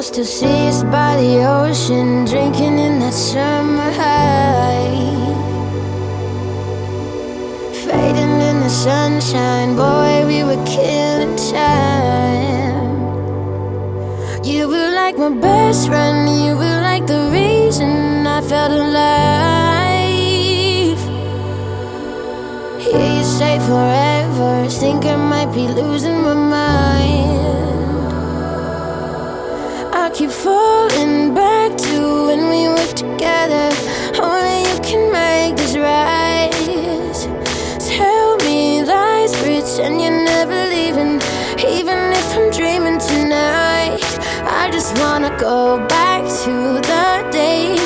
still see us by the ocean, drinking in that summer high, fading in the sunshine. Boy, we were killing time. You were like my best friend, you were like the reason I felt alive. Hear you say forever, think I might be losing my mind. I keep falling back to when we were together. Only you can make this right. Tell me lies, pretend you're never leaving, even if I'm dreaming tonight. I just wanna go back to the days